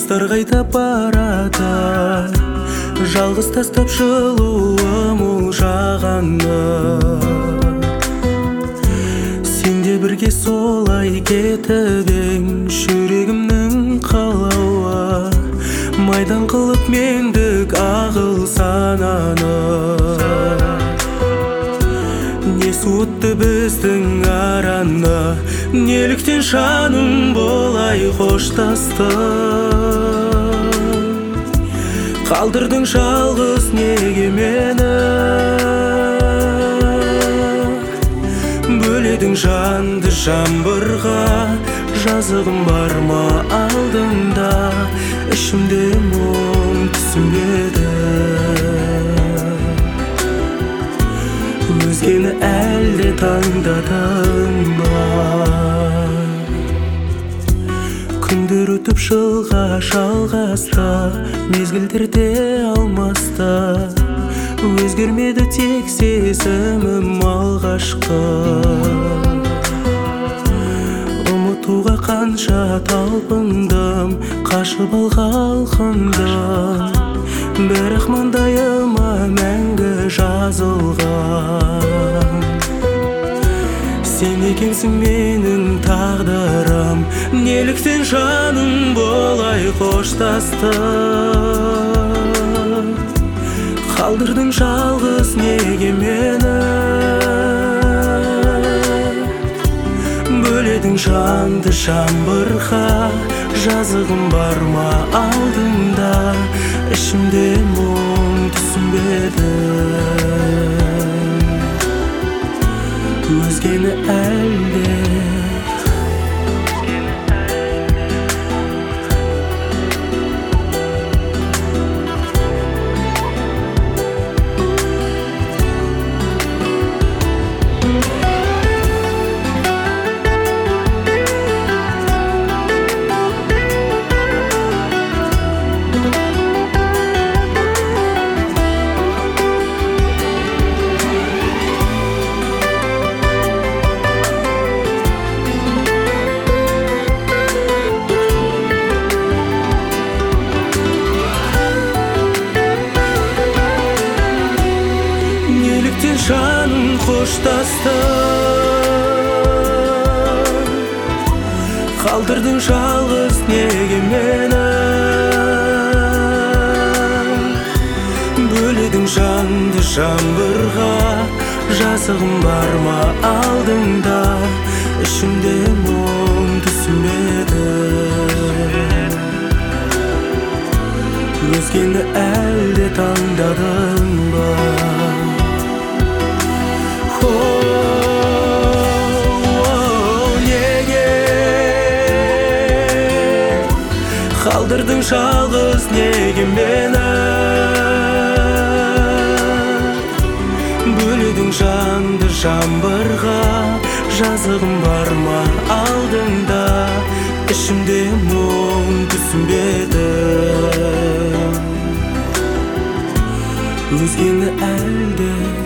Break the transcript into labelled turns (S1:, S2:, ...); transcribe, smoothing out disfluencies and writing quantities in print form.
S1: Достар қайта барады, жалғыз тастап жылуым ұлжағаны. Сен де бірге солай кетіп ең, жүрегімнің қалауы майдан қылып мендік ағыл сананы. Не суытты біздің араны, неліктен жаным болай қоштасты. Қалдырдың жалғыз неге мені, бөледің жанды жаңбырға. Жазығым бар ма алдыңда, ішімде мұң түсінбеді. Өзгені әлде таңдадың ба? Күндер өтіп жылға жалғасты, мезгілдер де алмасты. Өзгермеді тек сезімім алғашқы. Ұмытуға қанша талпындым, қашып алғалқындым. Бірақ маңдайыма мәңгі жазылған. Сен екенсің менің тағдырым, неліктен жаным болай қоштасты. Қалдырдың жалғыз неге мені, бөледің жанды жаңбырға. Жазығым бар ма алдыңда, ішімде мұң түсінбеді. Өзгені әлде жаным қоштасты. Қалдырдың жалғыз неге мені, бөледің жанды жаңбырға. Жазығым бар ма алдыңда, ішімде мұң түсінбеді. Өзгені әлде таңдадың ба? Қалдырдың жалғыз неге мені, бөледің жанды жаңбырға. Жазығым бар ма алдыңда, ішімде мұң түсінбеді. Өзгені әлде